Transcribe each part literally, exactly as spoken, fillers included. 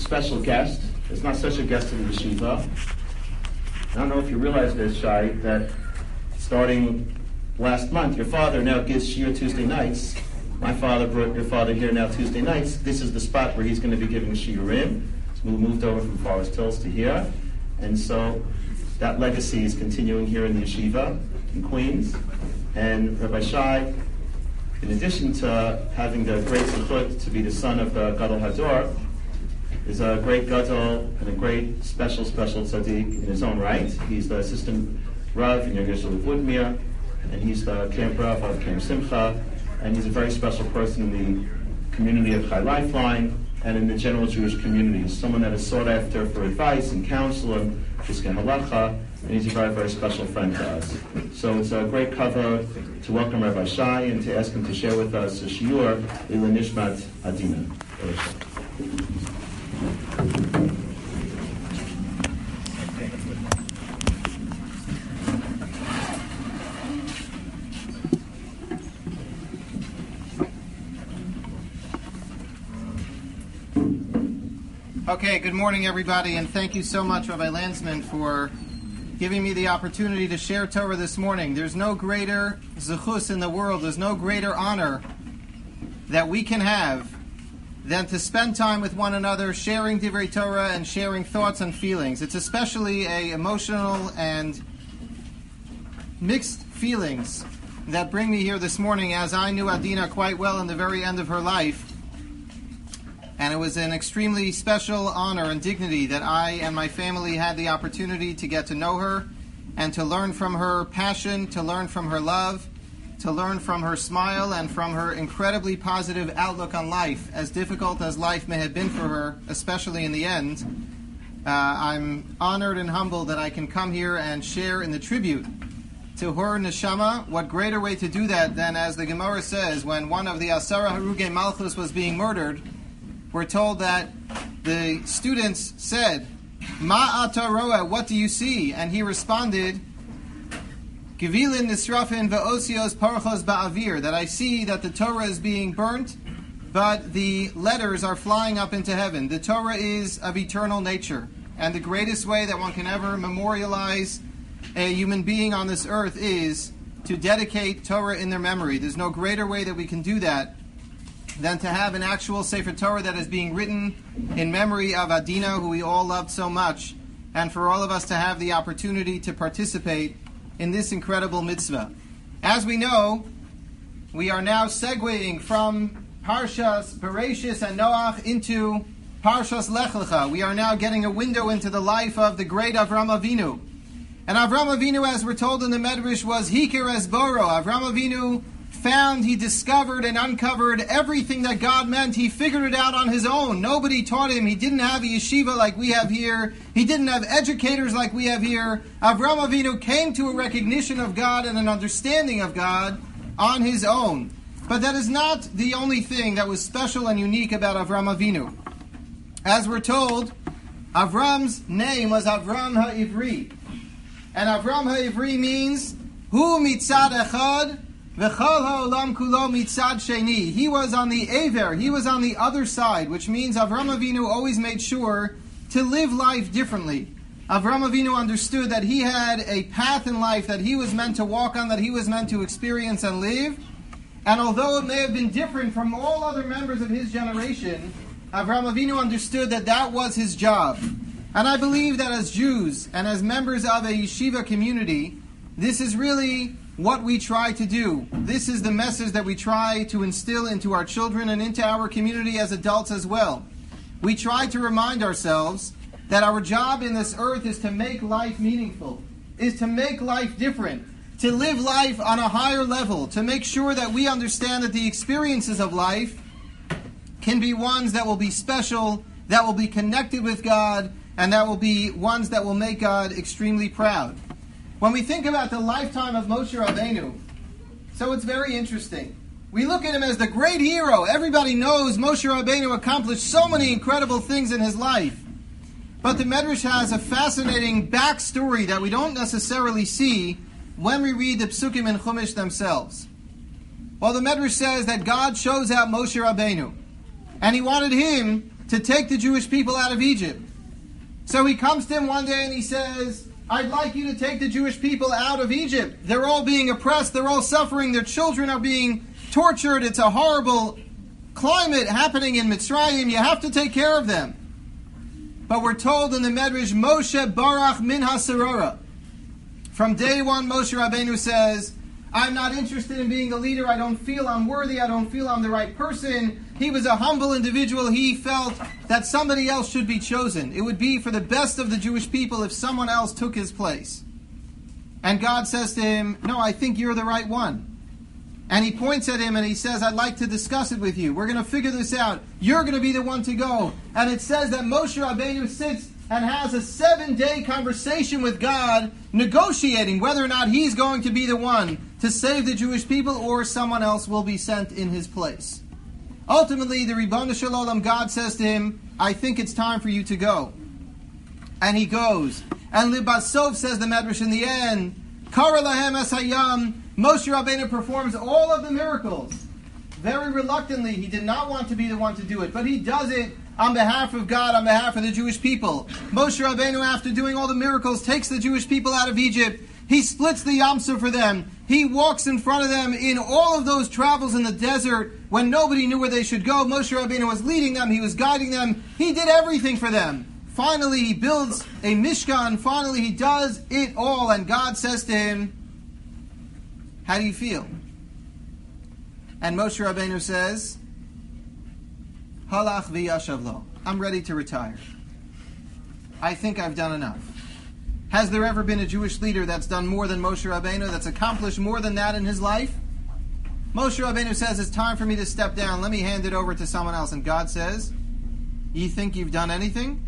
special guest. There's not such a guest in the yeshiva. I don't know if you realize this, Shai, that starting last month, your father now gives Shiur Tuesday nights. My father brought your father here now Tuesday nights. This is the spot where he's going to be giving Shiurim. So we moved over from Forest Hills to here. And so that legacy is continuing here in the yeshiva in Queens. And Rabbi Shai, in addition to having the great zechut to be the son of the Gadol Hador, is a great Gadol and a great special, special tzaddik in his own right. He's the assistant Rav in Yom Yeshua Woodmere, and he's the Camp Rav of Camp Simcha, and he's a very special person in the community of Chai Lifeline and in the general Jewish community. He's someone that is sought after for advice and counsel and Piskei Halacha, and he's a very, very special friend to us. So it's a great cover to welcome Rabbi Shai and to ask him to share with us a shiur Ila Nishmat Adina. Okay, good morning, everybody, and thank you so much, Rabbi Landsman, for giving me the opportunity to share Torah this morning. There's no greater zechus in the world, there's no greater honor that we can have than to spend time with one another, sharing Divrei Torah and sharing thoughts and feelings. It's especially a emotional and mixed feelings that bring me here this morning, as I knew Adina quite well in the very end of her life. And it was an extremely special honor and dignity that I and my family had the opportunity to get to know her and to learn from her passion, to learn from her love, to learn from her smile and from her incredibly positive outlook on life, as difficult as life may have been for her, especially in the end. Uh, I'm honored and humbled that I can come here and share in the tribute to her neshama. What greater way to do that than, as the Gemara says, when one of the Asara Harugei Malchus was being murdered, we're told that the students said, Ma ata roa, what do you see? And he responded, Gevilin nisrafin ve'osios parchos ba'avir, that I see that the Torah is being burnt, but the letters are flying up into heaven. The Torah is of eternal nature, and the greatest way that one can ever memorialize a human being on this earth is to dedicate Torah in their memory. There's no greater way that we can do that than to have an actual Sefer Torah that is being written in memory of Adina, who we all loved so much, and for all of us to have the opportunity to participate in this incredible mitzvah. As we know, we are now segueing from Parshas Bereshis and Noach into Parshas Lech Lecha. We are now getting a window into the life of the great Avram Avinu. And Avram Avinu, as we're told in the Medrash, was Hikir es Boro. Avram Avinu found, he discovered and uncovered everything that God meant. He figured it out on his own. Nobody taught him. He didn't have a yeshiva like we have here. He didn't have educators like we have here. Avram Avinu came to a recognition of God and an understanding of God on his own. But that is not the only thing that was special and unique about Avram Avinu. As we're told, Avram's name was Avram HaIvri. And Avram HaIvri means, Hu mitzad echad, V'chol ha'olam kulo mitzad sheni. He was on the Aver, he was on the other side, which means Avram Avinu always made sure to live life differently. Avram Avinu understood that he had a path in life that he was meant to walk on, that he was meant to experience and live. And although it may have been different from all other members of his generation, Avram Avinu understood that that was his job. And I believe that as Jews and as members of a yeshiva community, this is really what we try to do. This is the message that we try to instill into our children and into our community as adults as well. We try to remind ourselves that our job in this earth is to make life meaningful, is to make life different, to live life on a higher level, to make sure that we understand that the experiences of life can be ones that will be special, that will be connected with God, and that will be ones that will make God extremely proud. When we think about the lifetime of Moshe Rabbeinu, so it's very interesting. We look at him as the great hero. Everybody knows Moshe Rabbeinu accomplished so many incredible things in his life. But the Medrash has a fascinating backstory that we don't necessarily see when we read the Psukim and Chumash themselves. Well, the Medrash says that God chose out Moshe Rabbeinu, and he wanted him to take the Jewish people out of Egypt. So he comes to him one day and he says, I'd like you to take the Jewish people out of Egypt. They're all being oppressed. They're all suffering. Their children are being tortured. It's a horrible climate happening in Mitzrayim. You have to take care of them. But we're told in the Medrash, Moshe barach min hasarora. From day one, Moshe Rabbeinu says, I'm not interested in being the leader. I don't feel I'm worthy. I don't feel I'm the right person. He was a humble individual. He felt that somebody else should be chosen. It would be for the best of the Jewish people if someone else took his place. And God says to him, no, I think you're the right one. And he points at him and he says, I'd like to discuss it with you. We're going to figure this out. You're going to be the one to go. And it says that Moshe Rabbeinu sits and has a seven-day conversation with God, negotiating whether or not he's going to be the one to save the Jewish people or someone else will be sent in his place. Ultimately, the Ribbon Shalom, God says to him, I think it's time for you to go. And he goes. And Libasov says the Medrash in the end, Kara lahem es hayam, Moshe Rabbeinu performs all of the miracles. Very reluctantly, he did not want to be the one to do it, but he does it on behalf of God, on behalf of the Jewish people. Moshe Rabbeinu, after doing all the miracles, takes the Jewish people out of Egypt. He splits the Yam Suf for them. He walks in front of them in all of those travels in the desert when nobody knew where they should go. Moshe Rabbeinu was leading them. He was guiding them. He did everything for them. Finally, he builds a Mishkan. Finally, he does it all. And God says to him, how do you feel? And Moshe Rabbeinu says, Halach v'yashav lo. I'm ready to retire. I think I've done enough. Has there ever been a Jewish leader that's done more than Moshe Rabbeinu, that's accomplished more than that in his life? Moshe Rabbeinu says, it's time for me to step down. Let me hand it over to someone else. And God says, you think you've done anything?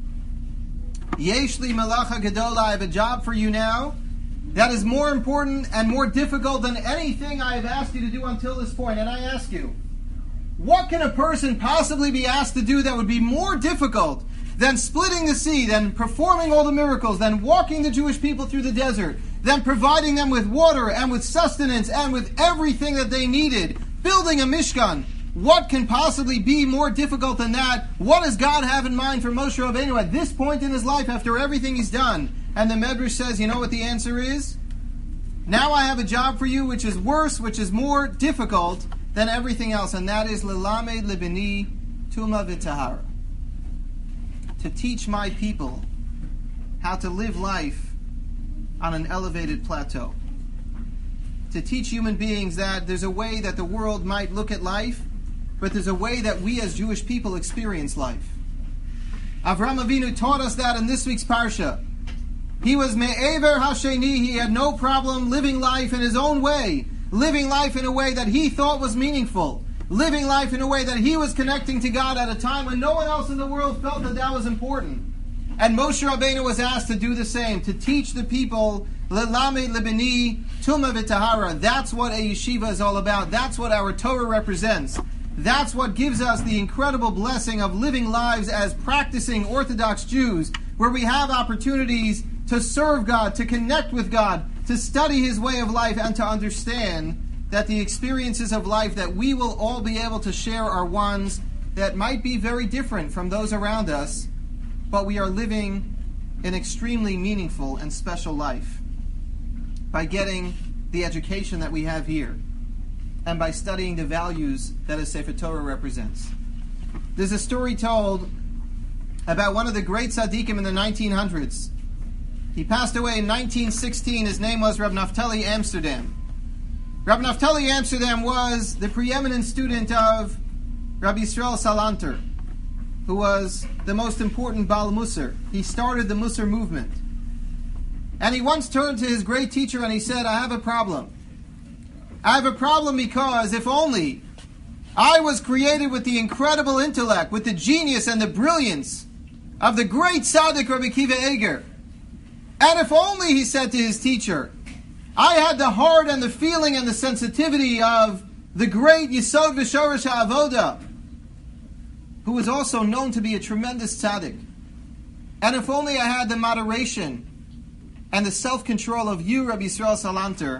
Yesh li malacha gedola. I have a job for you now that is more important and more difficult than anything I have asked you to do until this point. And I ask you, what can a person possibly be asked to do that would be more difficult than splitting the sea, than performing all the miracles, than walking the Jewish people through the desert, than providing them with water and with sustenance and with everything that they needed, building a Mishkan? What can possibly be more difficult than that? What does God have in mind for Moshe Rabbeinu at this point in his life after everything he's done? And the Medrash says, you know what the answer is? Now I have a job for you which is worse, which is more difficult than everything else, and that is Lelamed Libini Tuma V'Tahara. To teach my people how to live life on an elevated plateau. To teach human beings that there's a way that the world might look at life, but there's a way that we as Jewish people experience life. Avraham Avinu taught us that in this week's Parsha. He was Me'ever Hasheni, he had no problem living life in his own way, living life in a way that he thought was meaningful, living life in a way that he was connecting to God at a time when no one else in the world felt that that was important. And Moshe Rabbeinu was asked to do the same, to teach the people, Lelamed Libini Tuma V'Tahara. That's what a yeshiva is all about. That's what our Torah represents. That's what gives us the incredible blessing of living lives as practicing Orthodox Jews, where we have opportunities to serve God, to connect with God, to study His way of life, and to understand that the experiences of life that we will all be able to share are ones that might be very different from those around us, but we are living an extremely meaningful and special life by getting the education that we have here and by studying the values that a Sefer Torah represents. There's a story told about one of the great tzaddikim in the nineteen hundreds. He passed away in nineteen sixteen. His name was Reb Naftali Amsterdam. Reb Naftali Amsterdam was the preeminent student of Rabbi Yisrael Salanter, who was the most important Baal Musar. He started the Musar movement. And he once turned to his great teacher and he said, I have a problem. I have a problem because if only I was created with the incredible intellect, with the genius and the brilliance of the great tzaddik Rabbi Akiva Eger. And if only, he said to his teacher, I had the heart and the feeling and the sensitivity of the great Yisod V'Shorish HaAvoda, who was also known to be a tremendous tzaddik. And if only I had the moderation and the self-control of you, Rabbi Yisrael Salanter,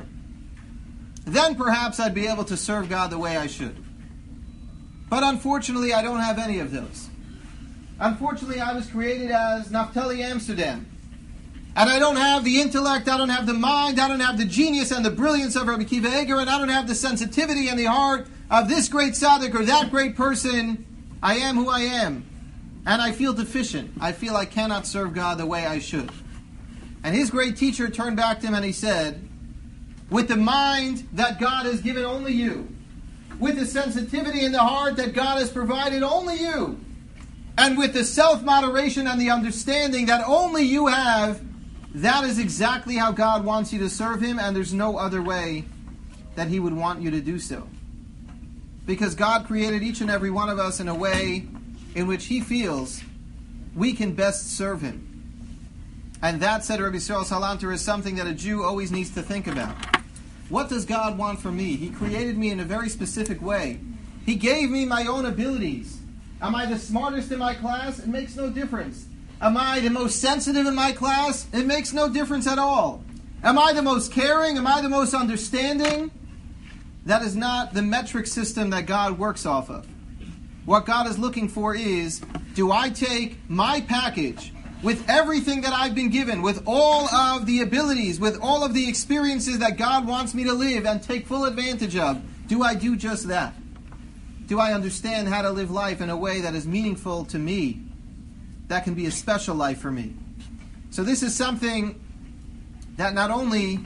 then perhaps I'd be able to serve God the way I should. But unfortunately, I don't have any of those. Unfortunately, I was created as Naphtali Amsterdam. And I don't have the intellect, I don't have the mind, I don't have the genius and the brilliance of Rabbi Akiva Eiger, and I don't have the sensitivity and the heart of this great tzaddik or that great person. I am who I am. And I feel deficient. I feel I cannot serve God the way I should. And his great teacher turned back to him and he said, with the mind that God has given only you, with the sensitivity in the heart that God has provided only you, and with the self-moderation and the understanding that only you have, that is exactly how God wants you to serve him, and there's no other way that he would want you to do so. Because God created each and every one of us in a way in which he feels we can best serve him. And that, said Rabbi Yisrael Salanter, is something that a Jew always needs to think about. What does God want from me? He created me in a very specific way. He gave me my own abilities. Am I the smartest in my class? It makes no difference. Am I the most sensitive in my class? It makes no difference at all. Am I the most caring? Am I the most understanding? That is not the metric system that God works off of. What God is looking for is, do I take my package with everything that I've been given, with all of the abilities, with all of the experiences that God wants me to live and take full advantage of? Do I do just that? Do I understand how to live life in a way that is meaningful to me? That can be a special life for me. So this is something that not only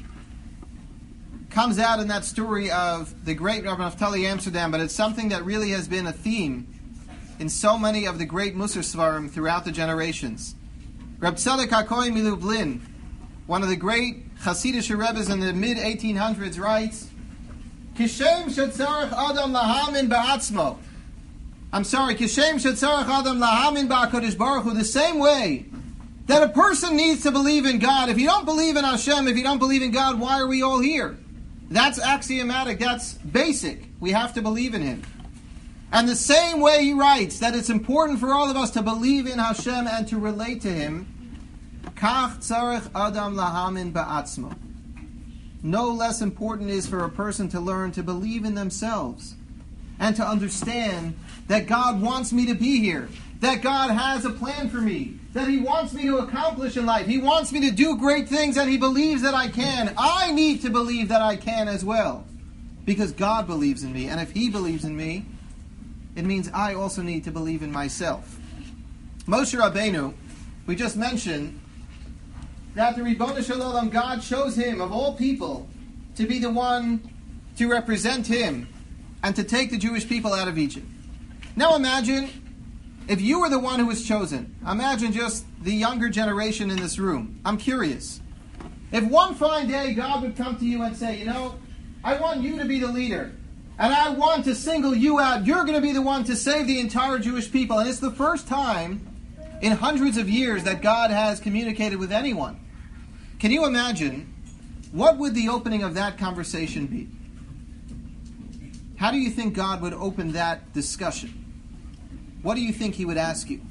comes out in that story of the great Rabbi Naphtali Amsterdam, but it's something that really has been a theme in so many of the great Musar Svarim throughout the generations. Reb Tzadok HaKohen Milublin, one of the great Hasidic Rebbes in the mid eighteen hundreds, writes, Kishem shetzarech adam lahamin ba'atzmo. I'm sorry, Kishem shetzarech adam lahamin ba'akadosh Baruch Hu, the same way that a person needs to believe in God. If you don't believe in Hashem, if you don't believe in God, why are we all here? That's axiomatic, that's basic. We have to believe in Him. And the same way he writes that it's important for all of us to believe in Hashem and to relate to Him, Kach tzarech adam lahamin ba'atzmo. No less important is for a person to learn to believe in themselves and to understand that God wants me to be here, that God has a plan for me, that He wants me to accomplish in life. He wants me to do great things and He believes that I can. I need to believe that I can as well because God believes in me. And if He believes in me, it means I also need to believe in myself. Moshe Rabbeinu, we just mentioned that the Ribono Shel Olam, God chose him, of all people, to be the one to represent Him and to take the Jewish people out of Egypt. Now imagine if you were the one who was chosen. Imagine just the younger generation in this room. I'm curious. If one fine day God would come to you and say, you know, I want you to be the leader, and I want to single you out. You're going to be the one to save the entire Jewish people. And it's the first time in hundreds of years that God has communicated with anyone. Can you imagine what would the opening of that conversation be? How do you think God would open that discussion? What do you think He would ask you?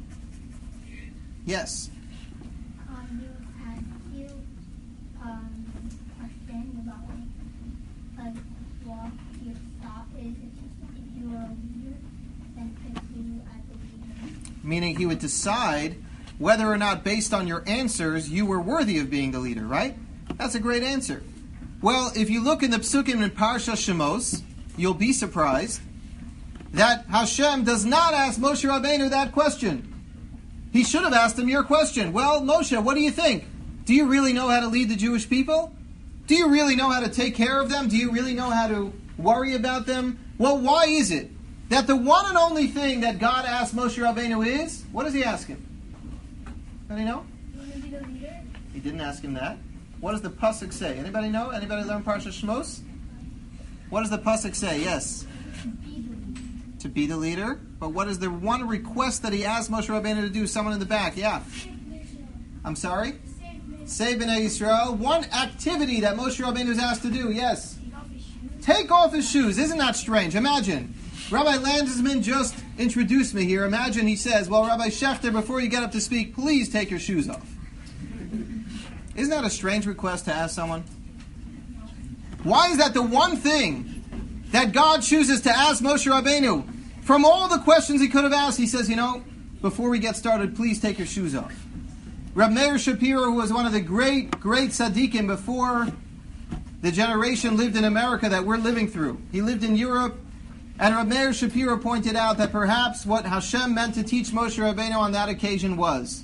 Yes. Um, you ask you um questions about like like what your thought is if you were a leader, then pick you as a leader. Meaning He would decide whether or not, based on your answers, you were worthy of being the leader, right? That's a great answer. Well, if you look in the Psukim in Parsha Shemos, you'll be surprised that Hashem does not ask Moshe Rabbeinu that question. He should have asked him your question. Well, Moshe, what do you think? Do you really know how to lead the Jewish people? Do you really know how to take care of them? Do you really know how to worry about them? Well, why is it that the one and only thing that God asked Moshe Rabbeinu is, what does He ask him? Anybody know? You want to be the leader? He didn't ask him that. What does the pasuk say? Anybody know? Anybody learn Parsha Shmos? What does the pasuk say? Yes. Be the leader. To be the leader. But what is the one request that He asked Moshe Rabbeinu to do? Someone in the back. Yeah. I'm sorry? Save Bnei Yisrael. One activity that Moshe Rabbeinu is asked to do. Yes. Take off his shoes. Isn't that strange? Imagine. Rabbi Landsman just introduced me here. Imagine he says, well, Rabbi Schechter, before you get up to speak, please take your shoes off. Isn't that a strange request to ask someone? Why is that the one thing that God chooses to ask Moshe Rabbeinu? From all the questions He could have asked, He says, you know, before we get started, please take your shoes off. Reb Meir Shapiro, who was one of the great, great tzaddikim before the generation lived in America that we're living through. He lived in Europe, and Reb Meir Shapiro pointed out that perhaps what Hashem meant to teach Moshe Rabbeinu on that occasion was,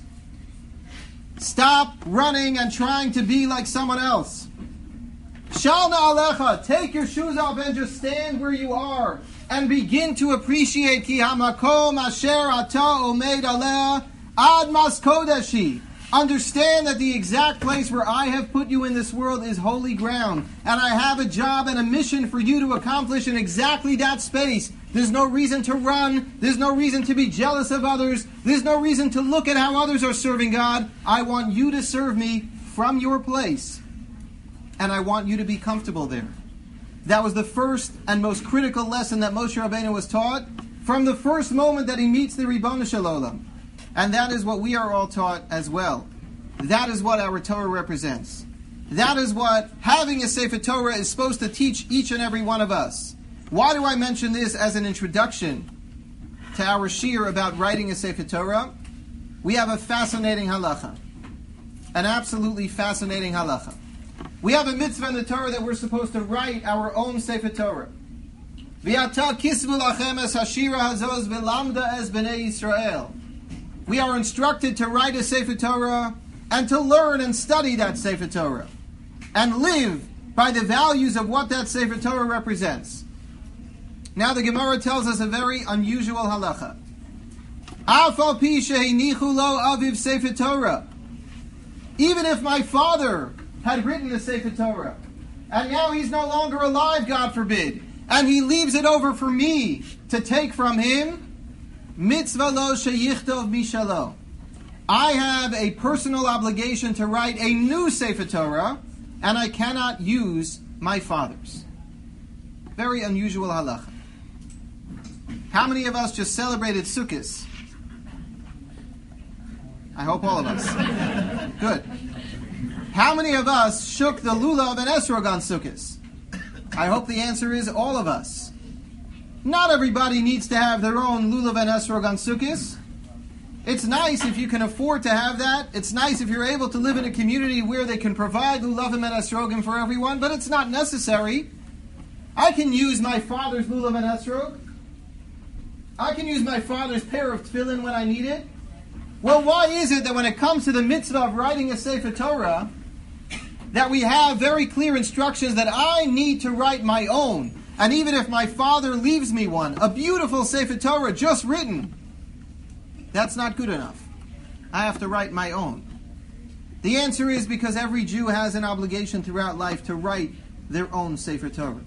stop running and trying to be like someone else. Shalna alecha, take your shoes off and just stand where you are and begin to appreciate ki hamakom asher ata omed aleh ad mas kodeshi. Understand that the exact place where I have put you in this world is holy ground, and I have a job and a mission for you to accomplish in exactly that space. There's no reason to run. There's no reason to be jealous of others. There's no reason to look at how others are serving God. I want you to serve me from your place, and I want you to be comfortable there. That was the first and most critical lesson that Moshe Rabbeinu was taught from the first moment that he meets the Ribono Shel Olam. And that is what we are all taught as well. That is what our Torah represents. That is what having a Sefer Torah is supposed to teach each and every one of us. Why do I mention this as an introduction to our shiur about writing a Sefer Torah? We have a fascinating halacha. An absolutely fascinating halacha. We have a mitzvah in the Torah that we're supposed to write our own Sefer Torah. V'ata kisvu lachem es hashira hazos v'lamda es b'nei Yisrael. We are instructed to write a Sefer Torah and to learn and study that Sefer Torah and live by the values of what that Sefer Torah represents. Now the Gemara tells us a very unusual halacha. Af al pi shehinichu lo aviv Sefer Torah. Even if my father had written the Sefer Torah, and now he's no longer alive, God forbid, and he leaves it over for me to take from him, mitzvah lo sheyichtov mishalo. I have a personal obligation to write a new Sefer Torah, and I cannot use my father's. Very unusual halacha. How many of us just celebrated Sukkot? I hope all of us. Good. How many of us shook the lulav and esrog on Sukkot? I hope the answer is all of us. Not everybody needs to have their own lulav and esrog on Sukkot. It's nice if you can afford to have that. It's nice if you're able to live in a community where they can provide lulavim and esrogim for everyone, but it's not necessary. I can use my father's lulav and esrog. I can use my father's pair of tefillin when I need it. Well, why is it that when it comes to the mitzvah of writing a Sefer Torah, that we have very clear instructions that I need to write my own? And even if my father leaves me one, a beautiful Sefer Torah just written, that's not good enough. I have to write my own. The answer is because every Jew has an obligation throughout life to write their own Sefer Torah.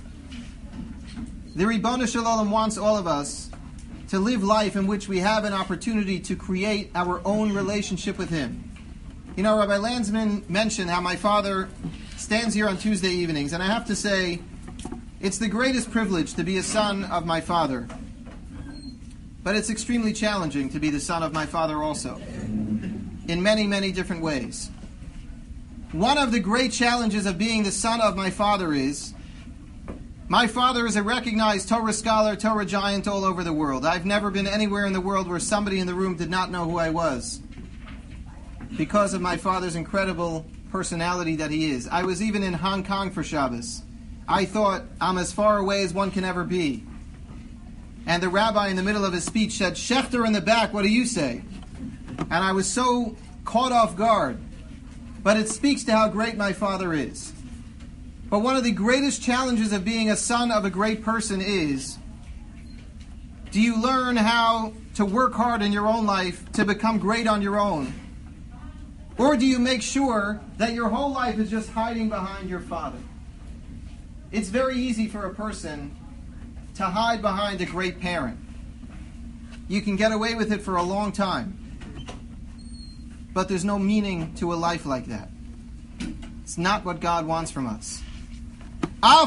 The Ribono Shel Olam wants all of us to live life in which we have an opportunity to create our own relationship with Him. You know, Rabbi Landsman mentioned how my father stands here on Tuesday evenings, and I have to say, it's the greatest privilege to be a son of my father. But it's extremely challenging to be the son of my father also, in many, many different ways. One of the great challenges of being the son of my father is, my father is a recognized Torah scholar, Torah giant all over the world. I've never been anywhere in the world where somebody in the room did not know who I was, because of my father's incredible personality that he is. I was even in Hong Kong for Shabbos. I thought I'm as far away as one can ever be. And the rabbi in the middle of his speech said, Schechter in the back, what do you say? And I was so caught off guard. But it speaks to how great my father is. But one of the greatest challenges of being a son of a great person is, do you learn how to work hard in your own life to become great on your own? Or do you make sure that your whole life is just hiding behind your father? It's very easy for a person to hide behind a great parent. You can get away with it for a long time. But there's no meaning to a life like that. It's not what God wants from us. I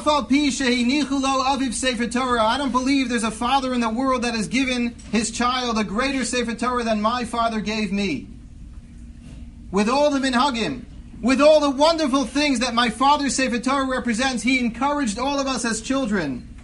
don't believe there's a father in the world that has given his child a greater Sefer Torah than my father gave me. With all the minhagim, with all the wonderful things that my father's Sefer Torah represents, he encouraged all of us as children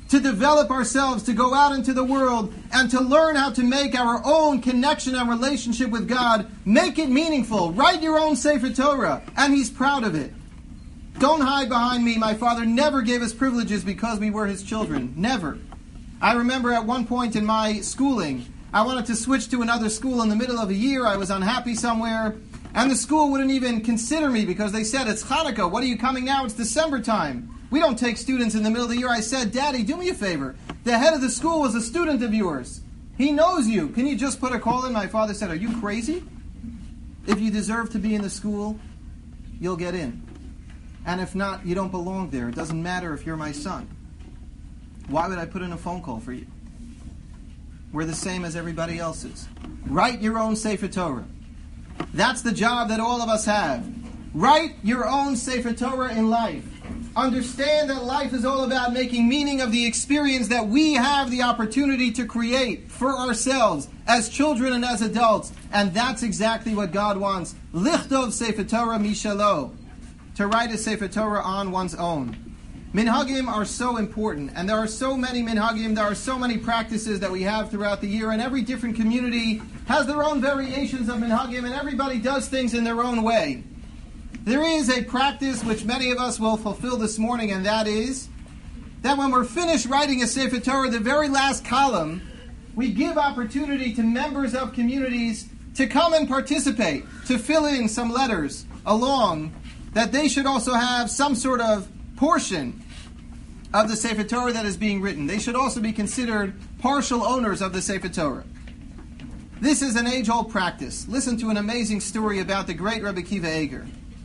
to develop ourselves, to go out into the world, and to learn how to make our own connection and relationship with God, make it meaningful. Write your own Sefer Torah, and He's proud of it. Don't hide behind me. My father never gave us privileges because we were his children. Never. I remember at one point in my schooling, I wanted to switch to another school in the middle of a year. I was unhappy somewhere, and the school wouldn't even consider me because they said, it's Hanukkah. What are you coming now? It's December time. We don't take students in the middle of the year. I said, Daddy, do me a favor. The head of the school was a student of yours. He knows you. Can you just put a call in? My father said, are you crazy? If you deserve to be in the school, you'll get in. And if not, you don't belong there. It doesn't matter if you're my son. Why would I put in a phone call for you? We're the same as everybody else is. Write your own Sefer Torah. That's the job that all of us have. Write your own Sefer Torah in life. Understand that life is all about making meaning of the experience that we have the opportunity to create for ourselves as children and as adults. And that's exactly what God wants. Lichtov Sefer Torah mishalo. To write a Sefer Torah on one's own. Minhagim are so important, and there are so many minhagim, there are so many practices that we have throughout the year, and every different community has their own variations of minhagim, and everybody does things in their own way. There is a practice which many of us will fulfill this morning, and that is that when we're finished writing a Sefer Torah, the very last column, we give opportunity to members of communities to come and participate, to fill in some letters along, that they should also have some sort of portion of the Sefer Torah that is being written. They should also be considered partial owners of the Sefer Torah. This is an age-old practice. Listen to an amazing story about the great Rabbi Akiva Eger.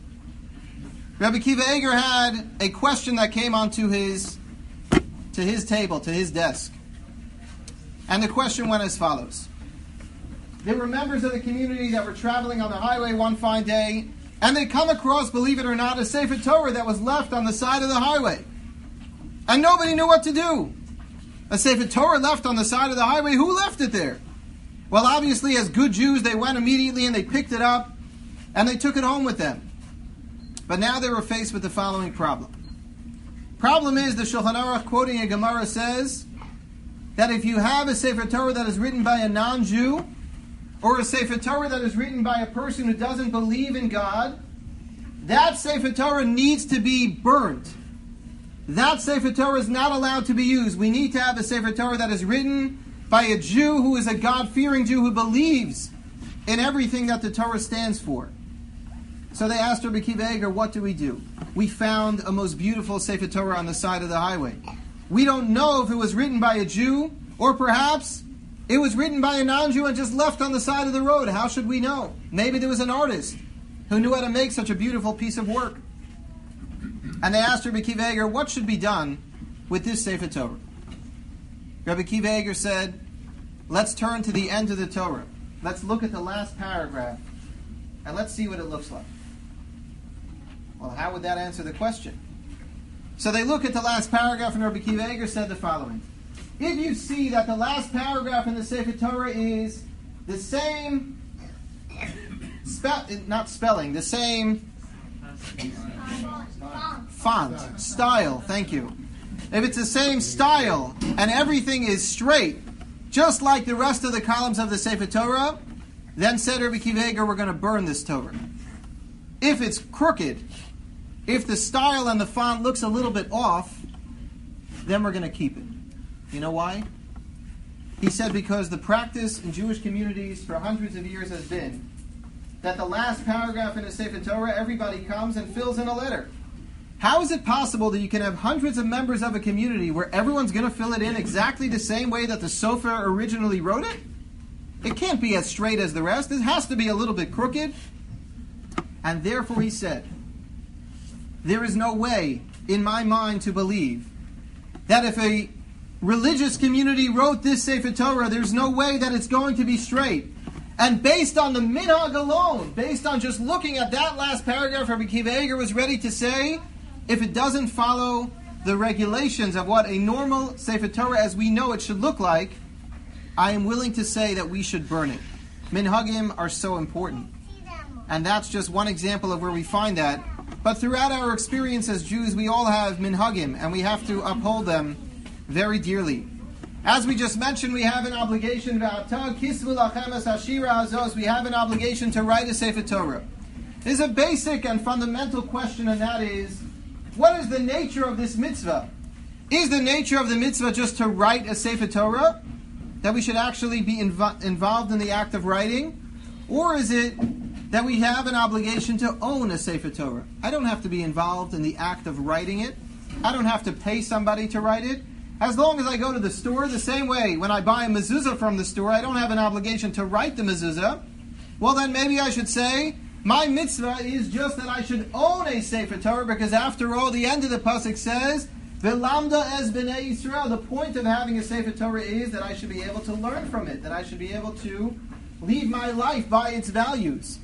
Rabbi Akiva Eger had a question that came onto his to his table, to his desk. And the question went as follows. There were members of the community that were traveling on the highway one fine day, and they come across, believe it or not, a Sefer Torah that was left on the side of the highway. And nobody knew what to do. A Sefer Torah left on the side of the highway, who left it there? Well, obviously, as good Jews, they went immediately and they picked it up and they took it home with them. But now they were faced with the following problem. Problem is, the Shulchan Aruch, quoting a Gemara, says that if you have a Sefer Torah that is written by a non-Jew, or a Sefer Torah that is written by a person who doesn't believe in God, that Sefer Torah needs to be burnt. That Sefer Torah is not allowed to be used. We need to have a Sefer Torah that is written by a Jew who is a God-fearing Jew who believes in everything that the Torah stands for. So they asked Rabbi Akiva Eger, what do we do? We found a most beautiful Sefer Torah on the side of the highway. We don't know if it was written by a Jew, or perhaps it was written by a non-Jew and just left on the side of the road. How should we know? Maybe there was an artist who knew how to make such a beautiful piece of work. And they asked Rabbi Akiva Eger, what should be done with this Sefer Torah? Rabbi Akiva Eger said, let's turn to the end of the Torah. Let's look at the last paragraph, and let's see what it looks like. Well, how would that answer the question? So they look at the last paragraph, and Rabbi Akiva Eger said the following. If you see that the last paragraph in the Sefer Torah is the same, spe- not spelling, the same font, style, thank you. If it's the same style and everything is straight, just like the rest of the columns of the Sefer Torah, then said Rabbi Akiva Eger, we're going to burn this Torah. If it's crooked, if the style and the font looks a little bit off, then we're going to keep it. You know why? He said because the practice in Jewish communities for hundreds of years has been that the last paragraph in a Sefer Torah, everybody comes and fills in a letter. How is it possible that you can have hundreds of members of a community where everyone's going to fill it in exactly the same way that the Sofer originally wrote it? It can't be as straight as the rest. It has to be a little bit crooked. And therefore he said, there is no way in my mind to believe that if a religious community wrote this Sefer Torah, there's no way that it's going to be straight. And based on the minhag alone, based on just looking at that last paragraph, Rabbi Akiva Eger was ready to say, if it doesn't follow the regulations of what a normal Sefer Torah as we know it should look like, I am willing to say that we should burn it. Minhagim are so important. And that's just one example of where we find that. But throughout our experience as Jews, we all have minhagim, and we have to uphold them very dearly. As we just mentioned, we have an obligation, we have an obligation to write a Sefer Torah. There's a basic and fundamental question, and that is, what is the nature of this mitzvah? Is the nature of the mitzvah just to write a Sefer Torah? That we should actually be inv- involved in the act of writing? Or is it that we have an obligation to own a Sefer Torah? I don't have to be involved in the act of writing it. I don't have to pay somebody to write it. As long as I go to the store, the same way, when I buy a mezuzah from the store, I don't have an obligation to write the mezuzah. Well, then maybe I should say, my mitzvah is just that I should own a Sefer Torah, because after all, the end of the pasuk says, V'lamda es b'nei Yisrael. The point of having a Sefer Torah is that I should be able to learn from it, that I should be able to lead my life by its values.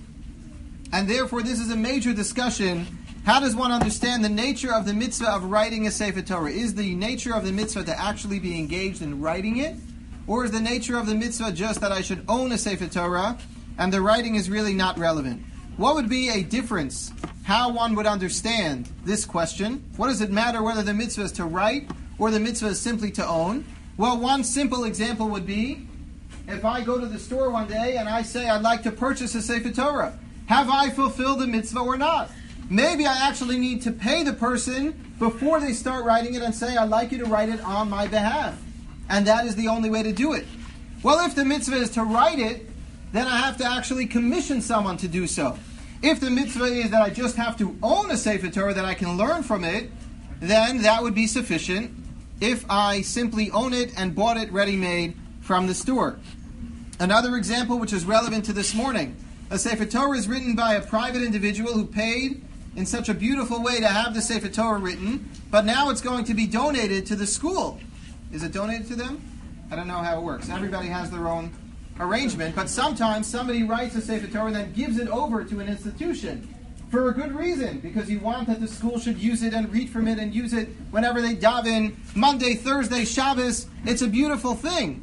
And therefore, this is a major discussion. How does one understand the nature of the mitzvah of writing a Sefer Torah? Is the nature of the mitzvah to actually be engaged in writing it? Or is the nature of the mitzvah just that I should own a Sefer Torah and the writing is really not relevant? What would be a difference, how one would understand this question? What does it matter whether the mitzvah is to write or the mitzvah is simply to own? Well, one simple example would be, if I go to the store one day and I say I'd like to purchase a Sefer Torah, have I fulfilled the mitzvah or not? Maybe I actually need to pay the person before they start writing it and say, I'd like you to write it on my behalf. And that is the only way to do it. Well, if the mitzvah is to write it, then I have to actually commission someone to do so. If the mitzvah is that I just have to own a Sefer Torah, that I can learn from it, then that would be sufficient if I simply own it and bought it ready-made from the store. Another example which is relevant to this morning. A Sefer Torah is written by a private individual who paid in such a beautiful way to have the Sefer Torah written, but now it's going to be donated to the school. Is it donated to them? I don't know how it works. Everybody has their own arrangement, but sometimes somebody writes a Sefer Torah and then gives it over to an institution for a good reason, because you want that the school should use it and read from it and use it whenever they daven, Monday, Thursday, Shabbos. It's a beautiful thing.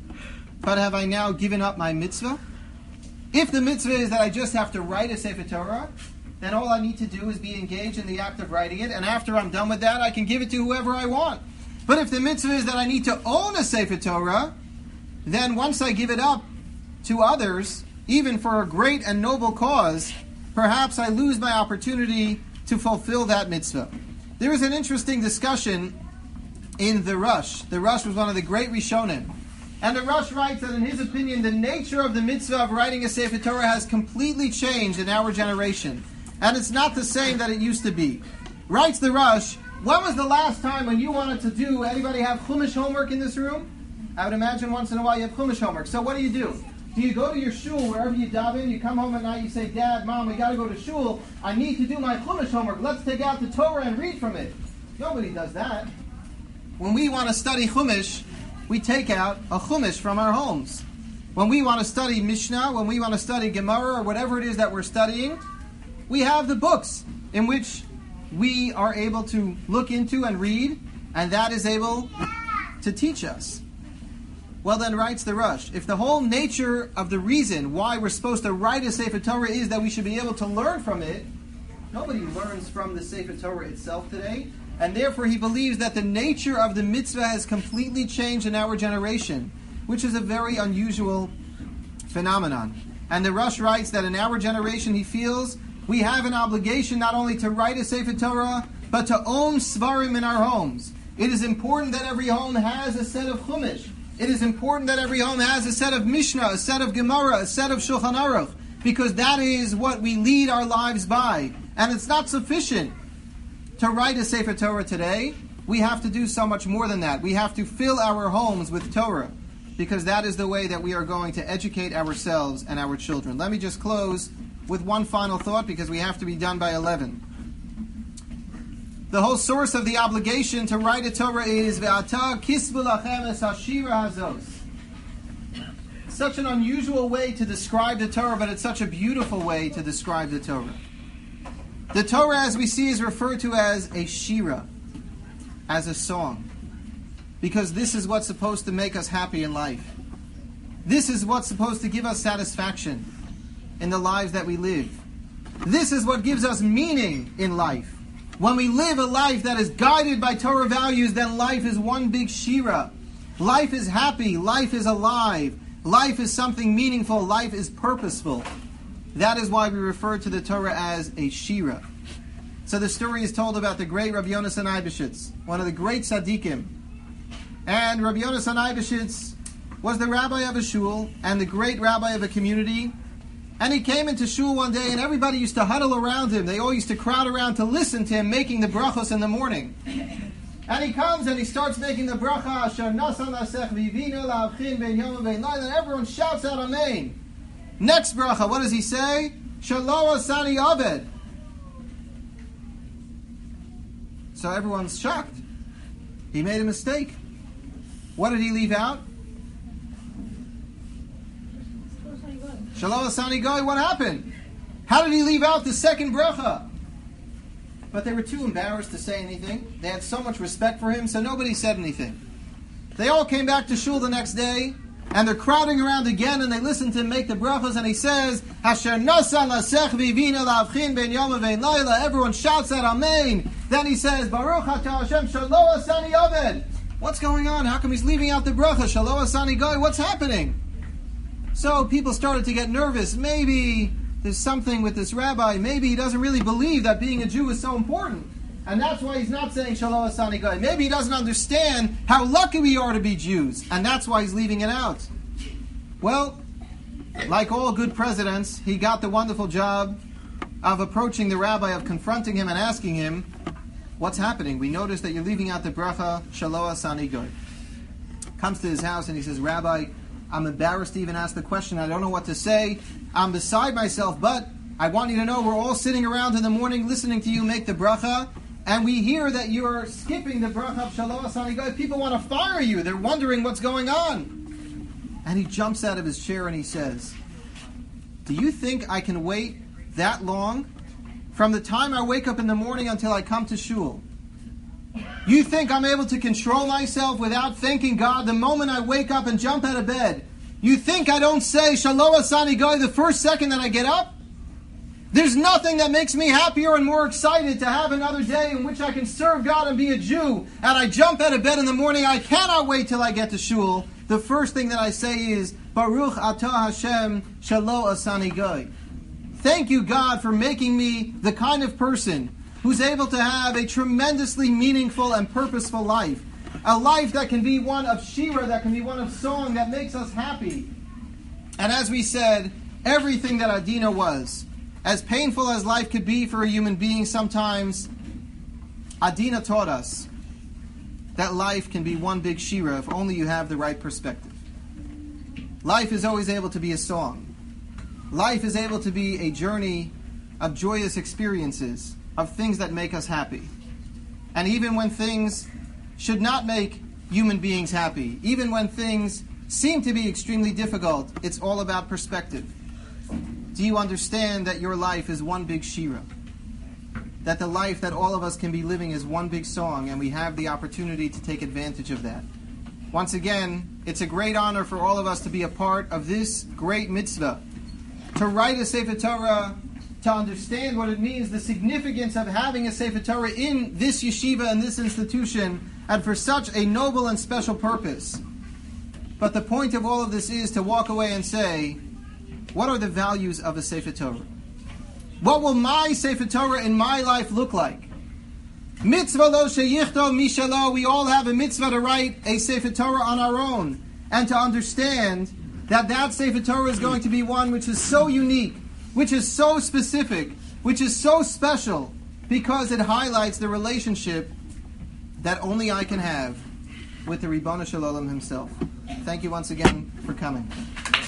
But have I now given up my mitzvah? If the mitzvah is that I just have to write a Sefer Torah, then all I need to do is be engaged in the act of writing it, and after I'm done with that, I can give it to whoever I want. But if the mitzvah is that I need to own a Sefer Torah, then once I give it up to others, even for a great and noble cause, perhaps I lose my opportunity to fulfill that mitzvah. There is an interesting discussion in the Rush. The Rush was one of the great Rishonim. And the Rush writes that in his opinion, the nature of the mitzvah of writing a Sefer Torah has completely changed in our generation. And it's not the same that it used to be. Writes the Rush, when was the last time when you wanted to do, anybody have Chumash homework in this room? I would imagine once in a while you have Chumash homework. So what do you do? Do you go to your shul, wherever you daven, you come home at night, you say, Dad, Mom, we got to go to shul. I need to do my Chumash homework. Let's take out the Torah and read from it. Nobody does that. When we want to study Chumash, we take out a Chumash from our homes. When we want to study Mishnah, when we want to study Gemara, or whatever it is that we're studying, we have the books in which we are able to look into and read, and that is able to teach us. Well then, writes the Rush, if the whole nature of the reason why we're supposed to write a Sefer Torah is that we should be able to learn from it, nobody learns from the Sefer Torah itself today, and therefore he believes that the nature of the mitzvah has completely changed in our generation, which is a very unusual phenomenon. And the Rush writes that in our generation he feels we have an obligation not only to write a Sefer Torah, but to own Svarim in our homes. It is important that every home has a set of Chumash. It is important that every home has a set of Mishnah, a set of Gemara, a set of Shulchan Aruch, because that is what we lead our lives by. And it's not sufficient to write a Sefer Torah today. We have to do so much more than that. We have to fill our homes with Torah, because that is the way that we are going to educate ourselves and our children. Let me just close with one final thought, because we have to be done by eleven. The whole source of the obligation to write a Torah is Ve'ata kisvu lachem es hashira hazos. Such an unusual way to describe the Torah, but it's such a beautiful way to describe the Torah. The Torah, as we see, is referred to as a shira, as a song, because this is what's supposed to make us happy in life. This is what's supposed to give us satisfaction in the lives that we live. This is what gives us meaning in life. When we live a life that is guided by Torah values, then life is one big shira. Life is happy. Life is alive. Life is something meaningful. Life is purposeful. That is why we refer to the Torah as a shira. So the story is told about the great Rabbi Yonasan Eibeshitz, one of the great tzaddikim. And Rabbi Yonasan Eibeshitz was the rabbi of a shul and the great rabbi of a community. And he came into shul one day and everybody used to huddle around him. They all used to crowd around to listen to him making the brachos in the morning. And he comes and he starts making the bracha, Asher nasan lasech v'yivinu la'avchin ben yom ben layla, and everyone shouts out Amen. Next bracha, what does he say? Shelo asani aved. So everyone's shocked. He made a mistake. What did he leave out? Shelo asani goy, what happened? How did he leave out the second bracha? But they were too embarrassed to say anything. They had so much respect for him, so nobody said anything. They all came back to shul the next day, and they're crowding around again, and they listen to him make the brachos, and he says, Asher nasan lasech v'yivinu la'avchin ben yom ben layla. Everyone shouts out Amen. Then he says, Baruch atah Hashem shelo asani aved. What's going on? How come he's leaving out the bracha? Shelo asani goy. What's happening? So people started to get nervous. Maybe there's something with this rabbi. Maybe he doesn't really believe that being a Jew is so important. And that's why he's not saying Shelo asani goy. Maybe he doesn't understand how lucky we are to be Jews. And that's why he's leaving it out. Well, like all good presidents, he got the wonderful job of approaching the rabbi, of confronting him and asking him, what's happening? We noticed that you're leaving out the bracha Shelo asani goy. Comes to his house and he says, Rabbi, I'm embarrassed to even ask the question. I don't know what to say. I'm beside myself, but I want you to know we're all sitting around in the morning listening to you make the bracha, and we hear that you're skipping the bracha of Shelo asani goy. People want to fire you. They're wondering what's going on. And he jumps out of his chair and he says, do you think I can wait that long from the time I wake up in the morning until I come to shul? You think I'm able to control myself without thanking God the moment I wake up and jump out of bed? You think I don't say Shelo asani goy the first second that I get up? There's nothing that makes me happier and more excited to have another day in which I can serve God and be a Jew. And I jump out of bed in the morning. I cannot wait till I get to shul. The first thing that I say is, Baruch atah Hashem Shelo asani goy. Thank you, God, for making me the kind of person who's able to have a tremendously meaningful and purposeful life. A life that can be one of shira, that can be one of song, that makes us happy. And as we said, everything that Adina was, as painful as life could be for a human being sometimes, Adina taught us that life can be one big shira if only you have the right perspective. Life is always able to be a song. Life is able to be a journey of joyous experiences, of things that make us happy. And even when things should not make human beings happy, even when things seem to be extremely difficult, it's all about perspective. Do you understand that your life is one big shira? That the life that all of us can be living is one big song, and we have the opportunity to take advantage of that. Once again, it's a great honor for all of us to be a part of this great mitzvah, to write a Sefer Torah, to understand what it means, the significance of having a Sefer Torah in this yeshiva and this institution, and for such a noble and special purpose. But the point of all of this is to walk away and say, what are the values of a Sefer Torah? What will my Sefer Torah in my life look like? Mitzvah lo sheyichto mishalo. We all have a mitzvah to write a Sefer Torah on our own, and to understand that that Sefer Torah is going to be one which is so unique, which is so specific, which is so special, because it highlights the relationship that only I can have with the Ribono Shel Olam himself. Thank you once again for coming.